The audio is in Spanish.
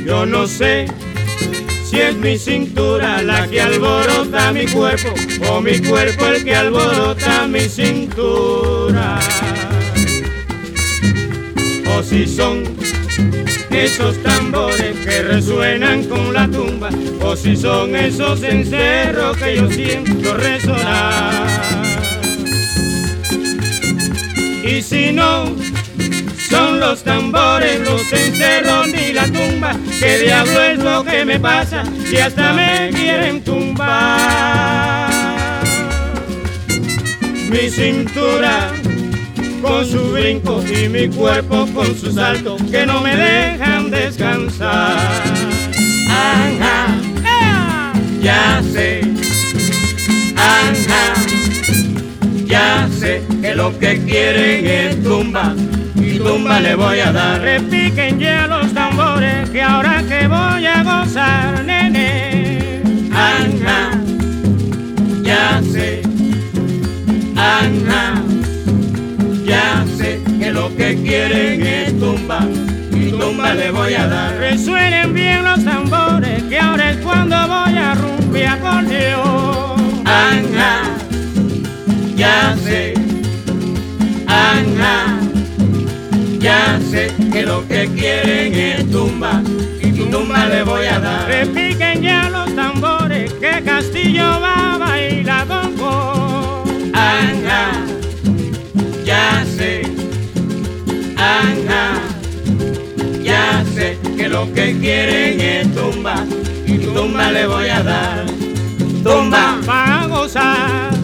Yo no sé si es mi cintura la que alborota mi cuerpo o mi cuerpo el que alborota mi cintura. O si son esos tambores que resuenan con la tumba, o si son esos encerros que yo siento resonar. Y si no son los tambores, los encerros ni la tumba, ¿qué diablo es lo que me pasa si hasta me quieren tumbar? Mi cintura con su brinco y mi cuerpo con su salto que no me dejan descansar. Ajá, ya sé, ajá, ya sé que lo que quieren es tumba y tumba le voy a dar. Repiquen ya los tambores que ahora que voy a gozar, nene. Ajá, ya sé, ajá, ya sé que lo que quieren es tumba y tumba le voy a dar. Resuenen bien los tambores que ahora es cuando voy a rumbear con Dios. Ajá, ya sé, ajá, ya sé que lo que quieren es tumba y tumba le voy a dar. Repiquen ya los tambores que Castillo va a bailar con vos. Ajá, ya sé, ajá, ya sé que lo que quieren es tumba y tumba le voy a dar. Tumba para gozar.